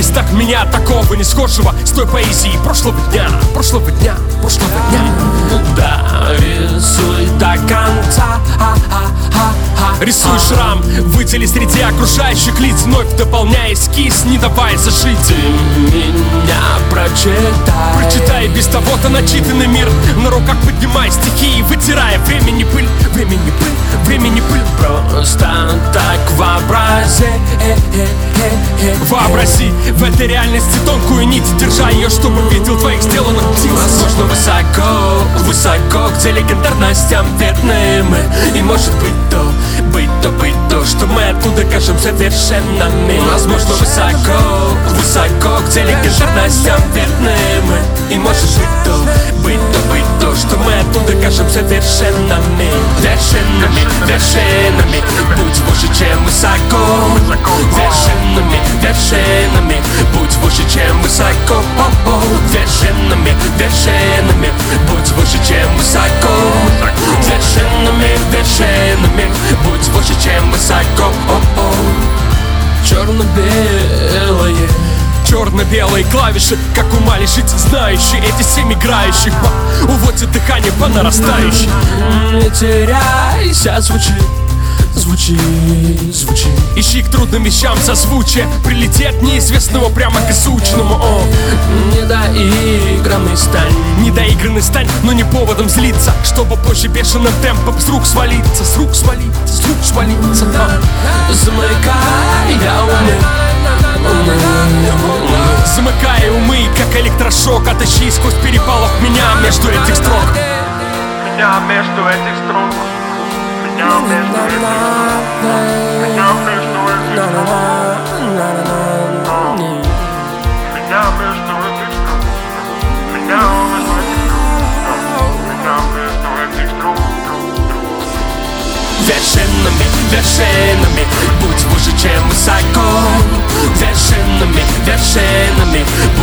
текстах меня такого не схожего с той поэзией прошлого дня. Да, рисуй до конца. Рисуй шрам, выдели среди окружающих лиц, вновь дополняя эскиз, не давай зажить. Ты меня прочитай без того-то начитанный мир. На руках поднимай стихи, вытирая времени пыль. Просто так вообрази в этой реальности тонкую нить, держа ее, чтобы видел твоих сделанных птиц. Возможно, высоко, где легендарность амбитны мы. И может быть то, что мы оттуда кажем совершенными. Возможно, высоко, где легендарность амбитны мы. И может быть то, что мы оттуда кажем совершенными. Вершинами, будь выше, чем высоко. Вершинами, будь выше, чем высоко. Вершинами, будь выше, чем высоко. Вершинами, будь выше, чем высоко. Черно-белые клавиши, как ума лежит знающий. Эти 7 играющих уводят дыхание по нарастающей. Не теряйся, звучи. Ищи к трудным вещам созвучие. Прилетит неизвестного прямо к изученному. Недоигранный стань, но не поводом злиться, чтобы позже бешеным темпом с рук свалиться. Замыкая умы, как электрошок, отащи сквозь переполох меня между этих строк. Вершинами, будь выше, чем высоко. Вершинами,